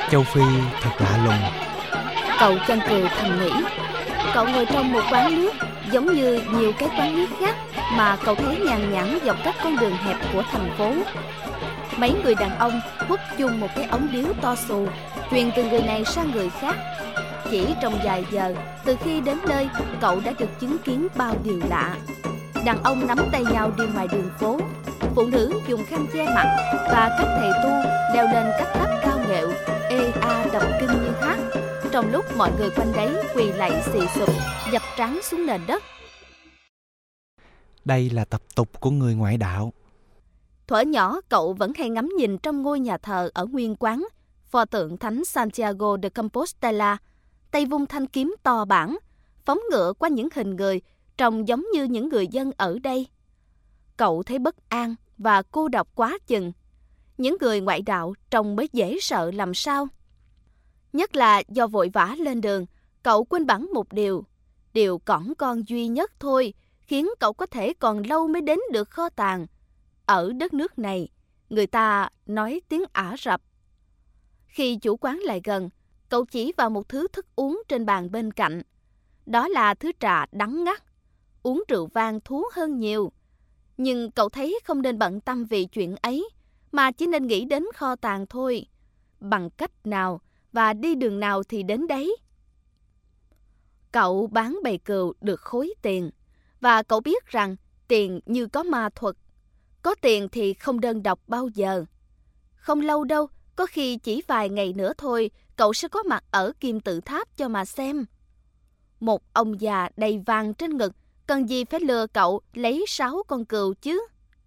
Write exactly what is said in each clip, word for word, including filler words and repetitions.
Châu Phi thật lạ lùng. Cậu chăn cười thầm nghĩ. Cậu ngồi trong một quán nước, giống như nhiều cái quán nước khác mà cậu thấy nhàn nhãn dọc các con đường hẹp của thành phố. Mấy người đàn ông hút chung một cái ống điếu to xù, truyền từ người này sang người khác. Chỉ trong vài giờ, từ khi đến nơi, cậu đã được chứng kiến bao điều lạ. Đàn ông nắm tay nhau đi ngoài đường phố, phụ nữ dùng khăn che mặt, và các thầy tu leo lên các tháp cao nghệu, ê a đọc kinh như hát, trong lúc mọi người quanh đấy quỳ lạy xì xụp, dập trán xuống nền đất. Đây là tập tục của người ngoại đạo. Thuở nhỏ, cậu vẫn hay ngắm nhìn trong ngôi nhà thờ ở nguyên quán, pho tượng thánh Santiago de Compostela, tay vung thanh kiếm to bản, phóng ngựa qua những hình người trông giống như những người dân ở đây. Cậu thấy bất an và cô độc quá chừng. Những người ngoại đạo trông mới dễ sợ làm sao. Nhất là do vội vã lên đường, cậu quên bẵng một điều. Điều cỏn con duy nhất thôi, khiến cậu có thể còn lâu mới đến được kho tàng. Ở đất nước này, người ta nói tiếng Ả Rập. Khi chủ quán lại gần, cậu chỉ vào một thứ thức uống trên bàn bên cạnh. Đó là thứ trà đắng ngắt. Uống rượu vang thú hơn nhiều. Nhưng cậu thấy không nên bận tâm vì chuyện ấy, mà chỉ nên nghĩ đến kho tàng thôi. Bằng cách nào và đi đường nào thì đến đấy. Cậu bán bầy cừu được khối tiền, và cậu biết rằng tiền như có ma thuật. Có tiền thì không đơn độc bao giờ. Không lâu đâu, có khi chỉ vài ngày nữa thôi, cậu sẽ có mặt ở Kim Tự Tháp cho mà xem. Một ông già đầy vàng trên ngực, cần gì phải lừa cậu lấy sáu con cừu chứ?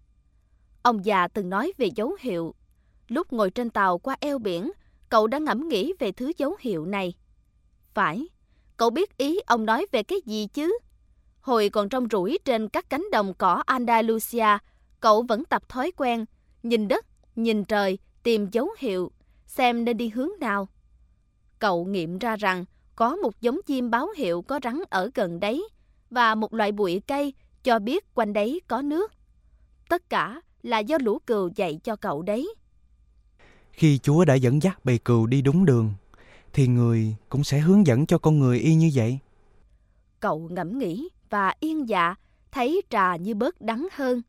Ông già từng nói về dấu hiệu. Lúc ngồi trên tàu qua eo biển, cậu đã ngẫm nghĩ về thứ dấu hiệu này. Phải, cậu biết ý ông nói về cái gì chứ? Hồi còn trong rủi trên các cánh đồng cỏ Andalusia, cậu vẫn tập thói quen, nhìn đất, nhìn trời, tìm dấu hiệu, xem nên đi hướng nào. Cậu nghiệm ra rằng có một giống chim báo hiệu có rắn ở gần đấy, và một loại bụi cây cho biết quanh đấy có nước. Tất cả là do lũ cừu dạy cho cậu đấy. Khi Chúa đã dẫn dắt bầy cừu đi đúng đường, thì người cũng sẽ hướng dẫn cho con người y như vậy. Cậu ngẫm nghĩ và yên dạ, thấy trà như bớt đắng hơn.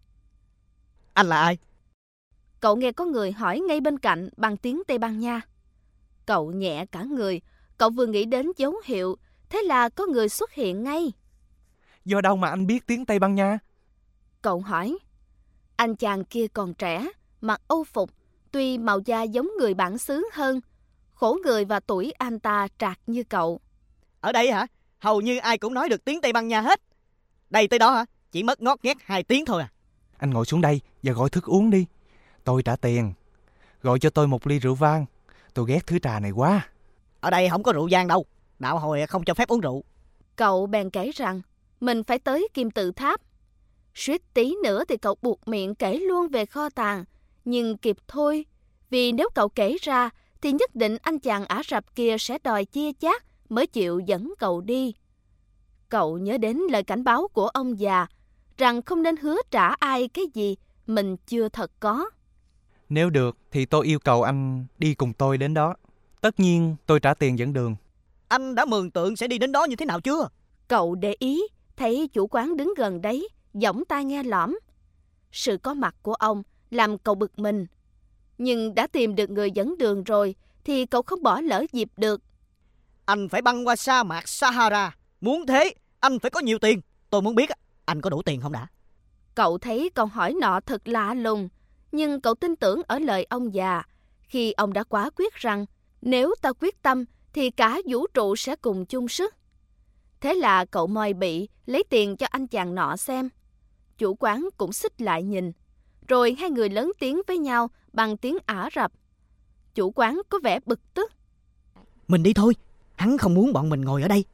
Anh là ai? Cậu nghe có người hỏi ngay bên cạnh bằng tiếng Tây Ban Nha. Cậu nhẹ cả người, cậu vừa nghĩ đến dấu hiệu, thế là có người xuất hiện ngay. Do đâu mà anh biết tiếng Tây Ban Nha? Cậu hỏi. Anh chàng kia còn trẻ, mặc âu phục, tuy màu da giống người bản xứ hơn. Khổ người và tuổi anh ta trạc như cậu. Ở đây hả? Hầu như ai cũng nói được tiếng Tây Ban Nha hết. Đây tới đó hả? Chỉ mất ngót nghét hai tiếng thôi à. Anh ngồi xuống đây và gọi thức uống đi. Tôi trả tiền. Gọi cho tôi một ly rượu vang. Tôi ghét thứ trà này quá. Ở đây không có rượu vang đâu. Đạo hồi không cho phép uống rượu. Cậu bèn kể rằng mình phải tới Kim Tự Tháp. Suýt tí nữa thì cậu buộc miệng kể luôn về kho tàng. Nhưng kịp thôi. Vì nếu cậu kể ra thì nhất định anh chàng Ả Rập kia sẽ đòi chia chác mới chịu dẫn cậu đi. Cậu nhớ đến lời cảnh báo của ông già rằng không nên hứa trả ai cái gì mình chưa thật có. Nếu được thì tôi yêu cầu anh đi cùng tôi đến đó. Tất nhiên tôi trả tiền dẫn đường. Anh đã mường tượng sẽ đi đến đó như thế nào chưa? Cậu để ý, thấy chủ quán đứng gần đấy, giỏng tai nghe lõm. Sự có mặt của ông làm cậu bực mình. Nhưng đã tìm được người dẫn đường rồi thì cậu không bỏ lỡ dịp được. Anh phải băng qua sa mạc Sahara. Muốn thế, anh phải có nhiều tiền. Tôi muốn biết anh có đủ tiền không đã? Cậu thấy câu hỏi nọ thật lạ lùng. Nhưng cậu tin tưởng ở lời ông già, khi ông đã quả quyết rằng nếu ta quyết tâm thì cả vũ trụ sẽ cùng chung sức. Thế là cậu moi bị lấy tiền cho anh chàng nọ xem. Chủ quán cũng xích lại nhìn. Rồi hai người lớn tiếng với nhau bằng tiếng Ả Rập. Chủ quán có vẻ bực tức. Mình đi thôi, hắn không muốn bọn mình ngồi ở đây.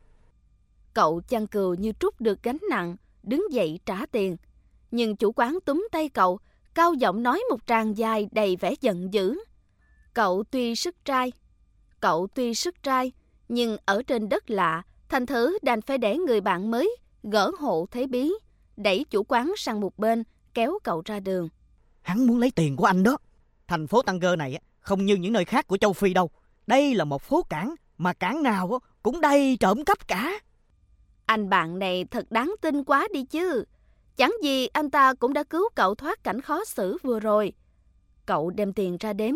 Cậu chăn cừu như trút được gánh nặng, đứng dậy trả tiền. Nhưng chủ quán túm tay cậu, cao giọng nói một tràng dài đầy vẻ giận dữ. Cậu tuy sức trai, cậu tuy sức trai, nhưng ở trên đất lạ, thành thử đành phải để người bạn mới gỡ hộ thế bí, đẩy chủ quán sang một bên, kéo cậu ra đường. Hắn muốn lấy tiền của anh đó. Thành phố Tanger này không như những nơi khác của châu Phi đâu. Đây là một phố cảng, mà cảng nào cũng đầy trộm cắp cả. Anh bạn này thật đáng tin quá đi chứ. Chẳng gì anh ta cũng đã cứu cậu thoát cảnh khó xử vừa rồi. Cậu đem tiền ra đếm.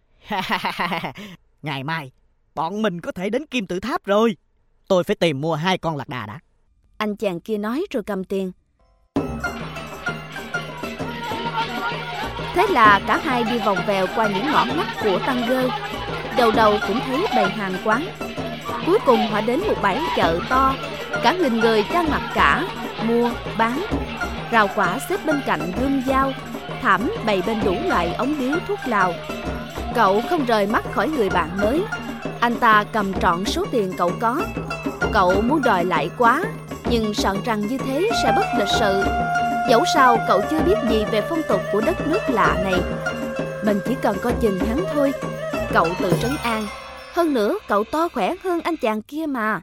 Ngày mai, bọn mình có thể đến Kim Tự Tháp rồi. Tôi phải tìm mua hai con lạc đà đã. Anh chàng kia nói rồi cầm tiền. Thế là cả hai đi vòng vèo qua những ngõ ngách của Tăng Gơ. Đầu đầu cũng thấy bày hàng quán. Cuối cùng họ đến một bãi chợ to. Cả nghìn người đang mặc cả, mua, bán. Rau quả xếp bên cạnh gươm dao, thảm bày bên đủ loại ống điếu thuốc lào. Cậu không rời mắt khỏi người bạn mới. Anh ta cầm trọn số tiền cậu có. Cậu muốn đòi lại quá, nhưng sợ rằng như thế sẽ bất lịch sự. Dẫu sao cậu chưa biết gì về phong tục của đất nước lạ này. Mình chỉ cần coi chừng hắn thôi. Cậu tự trấn an. Hơn nữa cậu to khỏe hơn anh chàng kia mà.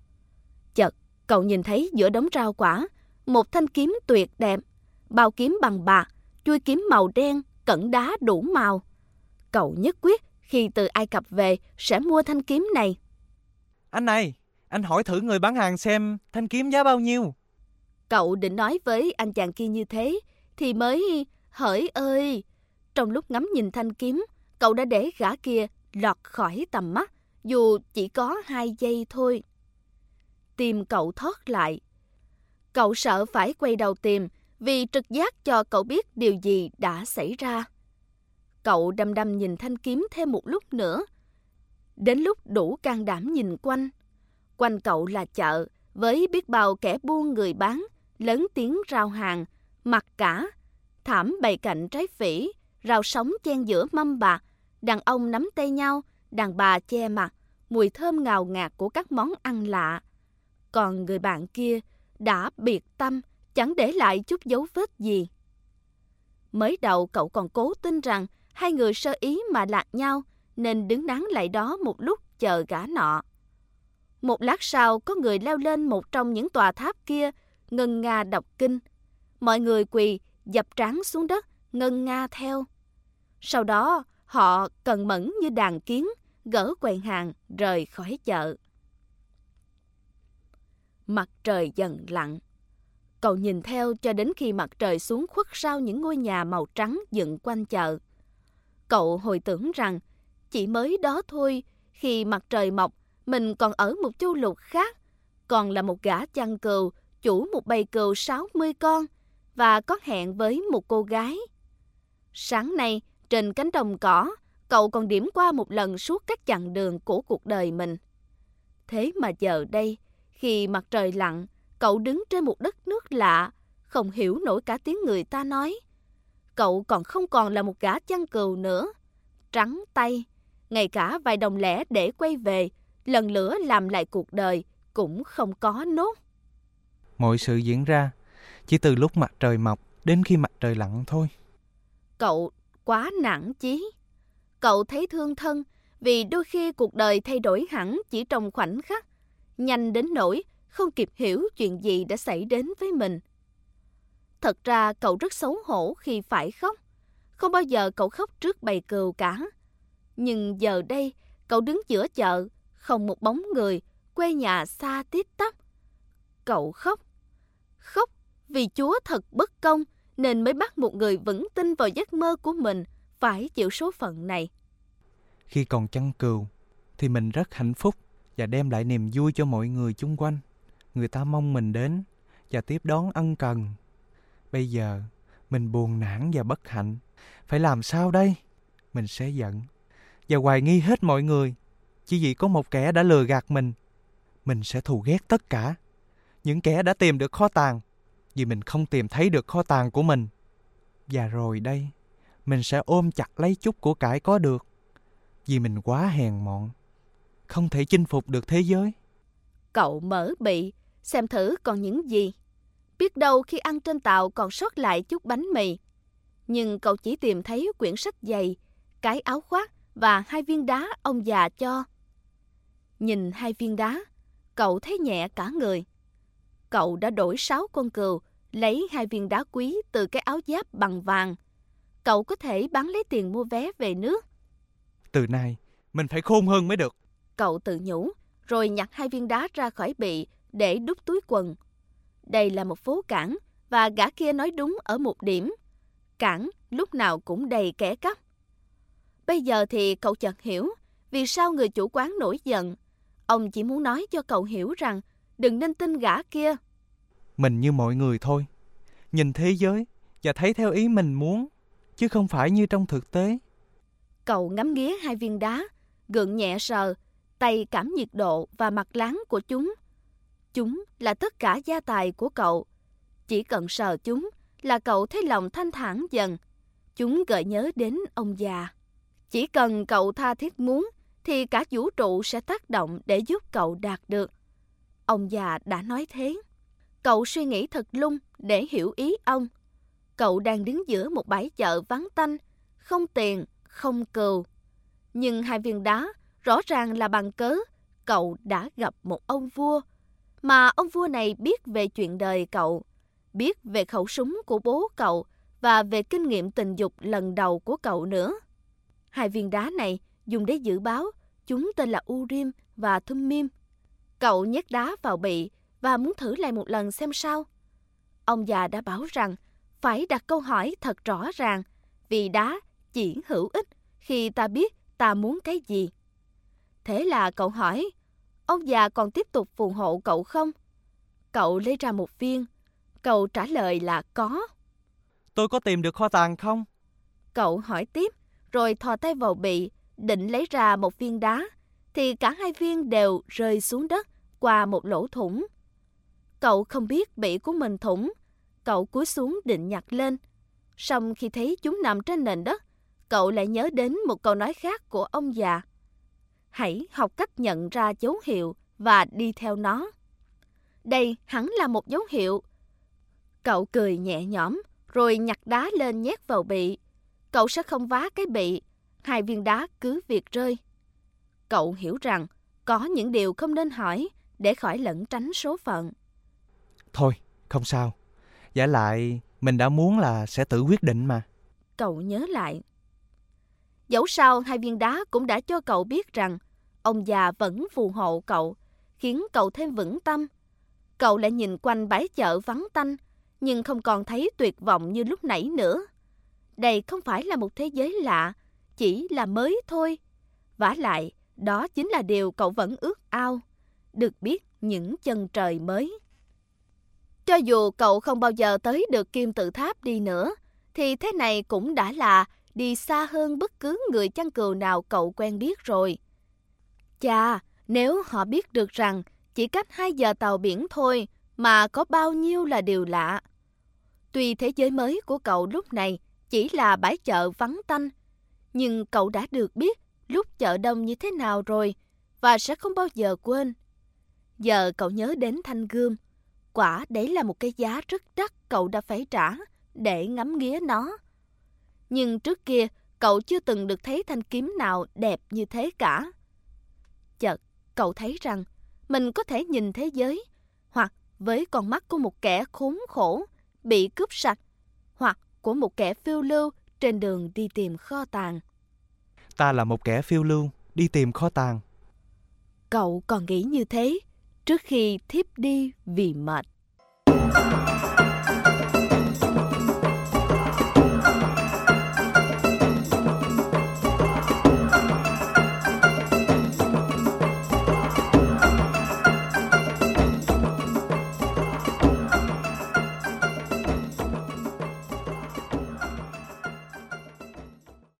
Chợt cậu nhìn thấy giữa đống rau quả một thanh kiếm tuyệt đẹp. Bao kiếm bằng bạc, chuôi kiếm màu đen, cẩn đá đủ màu. Cậu nhất quyết khi từ Ai Cập về sẽ mua thanh kiếm này. Anh này, anh hỏi thử người bán hàng xem thanh kiếm giá bao nhiêu. Cậu định nói với anh chàng kia như thế thì mới hỡi ơi. Trong lúc ngắm nhìn thanh kiếm, cậu đã để gã kia lọt khỏi tầm mắt, dù chỉ có hai giây thôi. Tim cậu thoát lại. Cậu sợ phải quay đầu tìm vì trực giác cho cậu biết điều gì đã xảy ra. Cậu đăm đăm nhìn thanh kiếm thêm một lúc nữa. Đến lúc đủ can đảm nhìn quanh. Quanh cậu là chợ với biết bao kẻ buôn người bán, lớn tiếng rao hàng, mặc cả, thảm bày cạnh trái phỉ, rau sống chen giữa mâm bạc, đàn ông nắm tay nhau, đàn bà che mặt, mùi thơm ngào ngạt của các món ăn lạ. Còn người bạn kia đã biệt tâm, chẳng để lại chút dấu vết gì. Mới đầu cậu còn cố tin rằng hai người sơ ý mà lạc nhau, nên đứng đắn lại đó một lúc chờ gã nọ. Một lát sau có người leo lên một trong những tòa tháp kia, ngân nga đọc kinh. Mọi người quỳ, dập trán xuống đất, ngân nga theo. Sau đó họ cần mẫn như đàn kiến, gỡ quầy hàng rời khỏi chợ. Mặt trời dần lặn. Cậu nhìn theo cho đến khi mặt trời xuống khuất sau những ngôi nhà màu trắng dựng quanh chợ. Cậu hồi tưởng rằng chỉ mới đó thôi, khi mặt trời mọc, mình còn ở một châu lục khác, còn là một gã chăn cừu, chủ một bầy cừu sáu mươi con, và có hẹn với một cô gái. Sáng nay, trên cánh đồng cỏ, cậu còn điểm qua một lần suốt các chặng đường của cuộc đời mình. Thế mà giờ đây, khi mặt trời lặn, cậu đứng trên một đất nước lạ, không hiểu nổi cả tiếng người ta nói. Cậu còn không còn là một gã chăn cừu nữa, trắng tay, ngay cả vài đồng lẻ để quay về, lần lữa làm lại cuộc đời cũng không có nốt. Mọi sự diễn ra chỉ từ lúc mặt trời mọc đến khi mặt trời lặn thôi. Cậu quá nản chí. Cậu thấy thương thân vì đôi khi cuộc đời thay đổi hẳn chỉ trong khoảnh khắc, nhanh đến nỗi không kịp hiểu chuyện gì đã xảy đến với mình. Thật ra cậu rất xấu hổ khi phải khóc. Không bao giờ cậu khóc trước bầy cừu cả. Nhưng giờ đây, cậu đứng giữa chợ, không một bóng người, quê nhà xa tít tắp. Cậu khóc. Khóc vì Chúa thật bất công nên mới bắt một người vững tin vào giấc mơ của mình phải chịu số phận này. Khi còn chăn cừu thì mình rất hạnh phúc và đem lại niềm vui cho mọi người chung quanh. Người ta mong mình đến và tiếp đón ân cần. Bây giờ mình buồn nản và bất hạnh. Phải làm sao đây? Mình sẽ giận và hoài nghi hết mọi người chỉ vì có một kẻ đã lừa gạt mình. Mình sẽ thù ghét tất cả những kẻ đã tìm được kho tàng vì mình không tìm thấy được kho tàng của mình. Và rồi đây, mình sẽ ôm chặt lấy chút của cải có được vì mình quá hèn mọn, không thể chinh phục được thế giới. Cậu mở bị, xem thử còn những gì. Biết đâu khi ăn trên tàu còn sót lại chút bánh mì. Nhưng cậu chỉ tìm thấy quyển sách dày, cái áo khoác và hai viên đá ông già cho. Nhìn hai viên đá, cậu thấy nhẹ cả người. Cậu đã đổi sáu con cừu, lấy hai viên đá quý từ cái áo giáp bằng vàng. Cậu có thể bán lấy tiền mua vé về nước. Từ nay, Mình phải khôn hơn mới được. Cậu tự nhủ, rồi nhặt hai viên đá ra khỏi bị để đút túi quần. Đây là một phố cảng, và gã kia nói đúng ở một điểm. Cảng lúc nào cũng đầy kẻ cắp. Bây giờ thì cậu chợt hiểu vì sao người chủ quán nổi giận. Ông chỉ muốn nói cho cậu hiểu rằng đừng nên tin gã kia. Mình như mọi người thôi, nhìn thế giới và thấy theo ý mình muốn, chứ không phải như trong thực tế. Cậu ngắm nghía hai viên đá, gượng nhẹ sờ, tay cảm nhiệt độ và mặt láng của chúng. Chúng là tất cả gia tài của cậu. Chỉ cần sờ chúng là cậu thấy lòng thanh thản dần. Chúng gợi nhớ đến ông già. Chỉ cần cậu tha thiết muốn thì cả vũ trụ sẽ tác động để giúp cậu đạt được. Ông già đã nói thế. Cậu suy nghĩ thật lung để hiểu ý ông. Cậu đang đứng giữa một bãi chợ vắng tanh, không tiền, không cừu. Nhưng hai viên đá rõ ràng là bằng cớ cậu đã gặp một ông vua, mà ông vua này biết về chuyện đời cậu, biết về khẩu súng của bố cậu và về kinh nghiệm tình dục lần đầu của cậu nữa. Hai viên đá này dùng để dự báo, chúng tên là Urim và Thummim. Cậu nhét đá vào bị và muốn thử lại một lần xem sao. Ông già đã bảo rằng phải đặt câu hỏi thật rõ ràng, vì đá chỉ hữu ích khi ta biết ta muốn cái gì. Thế là cậu hỏi, ông già còn tiếp tục phù hộ cậu không? Cậu lấy ra một viên. Cậu trả lời là có. Tôi có tìm được kho tàng không? Cậu hỏi tiếp, rồi thò tay vào bị, định lấy ra một viên đá, thì cả hai viên đều rơi xuống đất qua một lỗ thủng. Cậu không biết bị của mình thủng. Cậu cúi xuống định nhặt lên. Song khi thấy chúng nằm trên nền đất, cậu lại nhớ đến một câu nói khác của ông già. Hãy học cách nhận ra dấu hiệu và đi theo nó. Đây hẳn là một dấu hiệu. Cậu cười nhẹ nhõm, rồi nhặt đá lên nhét vào bị. Cậu sẽ không vá cái bị, hai viên đá cứ việc rơi. Cậu hiểu rằng có những điều không nên hỏi để khỏi lẩn tránh số phận. Thôi, không sao. Vả lại, mình đã muốn là sẽ tự quyết định mà. Cậu nhớ lại. Dẫu sao, hai viên đá cũng đã cho cậu biết rằng ông già vẫn phù hộ cậu, khiến cậu thêm vững tâm. Cậu lại nhìn quanh bãi chợ vắng tanh, nhưng không còn thấy tuyệt vọng như lúc nãy nữa. Đây không phải là một thế giới lạ, chỉ là mới thôi. Vả lại, đó chính là điều cậu vẫn ước ao, được biết những chân trời mới. Cho dù cậu không bao giờ tới được Kim Tự Tháp đi nữa, thì thế này cũng đã là đi xa hơn bất cứ người chăn cừu nào cậu quen biết rồi. Chà, nếu họ biết được rằng chỉ cách hai giờ tàu biển thôi mà có bao nhiêu là điều lạ. Tuy thế giới mới của cậu lúc này chỉ là bãi chợ vắng tanh, nhưng cậu đã được biết lúc chợ đông như thế nào rồi và sẽ không bao giờ quên. Giờ cậu nhớ đến thanh gươm. Quả đấy là một cái giá rất đắt cậu đã phải trả để ngắm nghía nó. Nhưng trước kia cậu chưa từng được thấy thanh kiếm nào đẹp như thế cả. Chợt cậu thấy rằng mình có thể nhìn thế giới, hoặc với con mắt của một kẻ khốn khổ bị cướp sạch, hoặc của một kẻ phiêu lưu trên đường đi tìm kho tàng. Ta là một kẻ phiêu lưu đi tìm kho tàng. Cậu còn nghĩ như thế trước khi thiếp đi vì mệt.